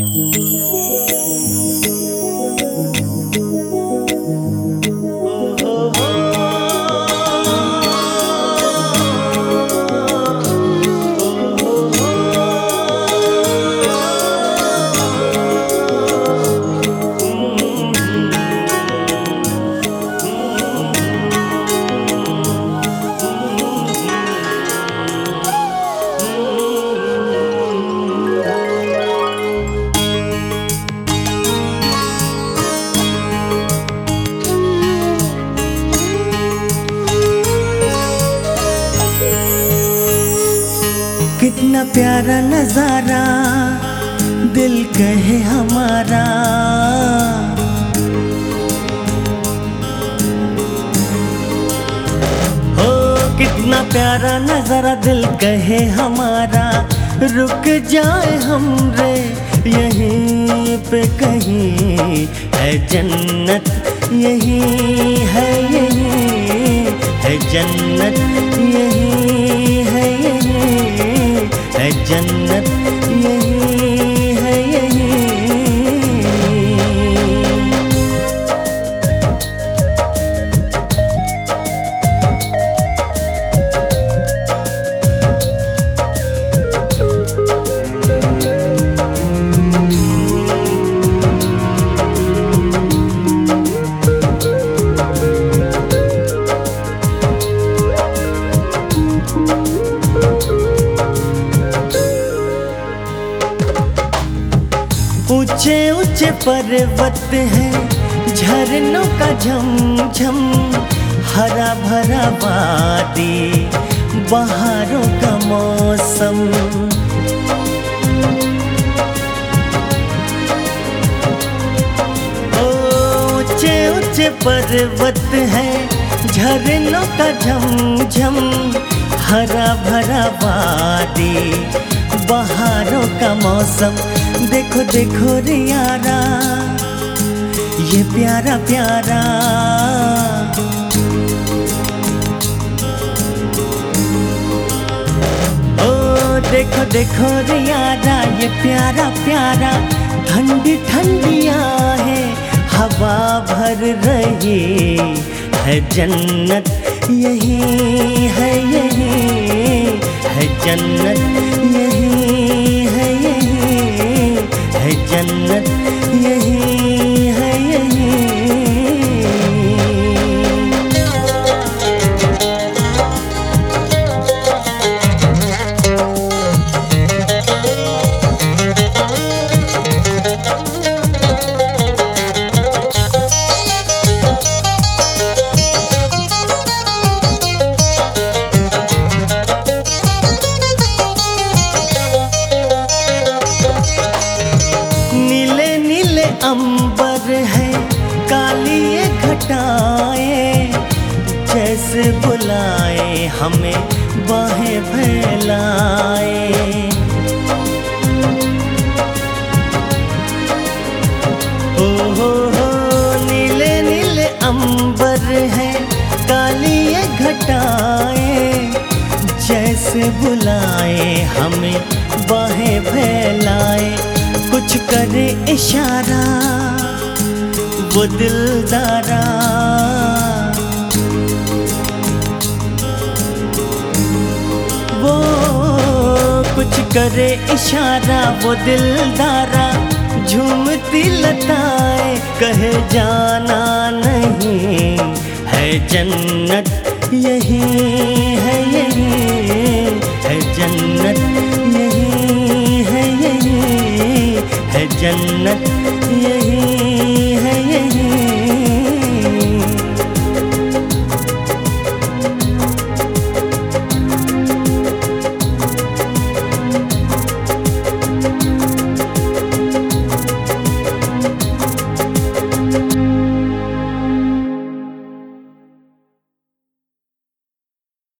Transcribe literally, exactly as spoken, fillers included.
कितना प्यारा नजारा दिल कहे हमारा, हो कितना प्यारा नजारा दिल कहे हमारा। रुक जाए हम रे यहीं पे कहीं, है जन्नत यहीं है, यहीं है जन्नत, यहीं है, यहीं है जन्नत, यहीं है, यहीं। ऊंचे ऊंचे पर्वत हैं, झरनों का झमझम, हरा भरा वादी, बहारों का मौसम। ऊंचे ऊंचे पर्वत हैं, झरनों का झमझम, हरा भरा वादी, बहारों का मौसम। देखो देखो रे यारा ये प्यारा प्यारा, ओ देखो देखो रे यारा ये प्यारा प्यारा। ठंडी ठंडी आहे हवा भर रही, है जन्नत यहीं है, यहीं है जन्नत, यहीं है, यहीं है जन्नत, यहीं है, यहीं। अंबर है काली ये घटाएं, जैसे बुलाए हमें बाहें फैलाए। ओ हो हो नीले नीले अंबर है काली ये घटाएं, जैसे बुलाए हमें बाहें फैलाए। कुछ करे इशारा वो दिलदारा, वो कुछ करे इशारा वो दिलदारा। झूमती लताएं कहे जाना नहीं, है जन्नत यहीं है, यहीं है जन्नत, यहीं है, यहीं है जन्नत।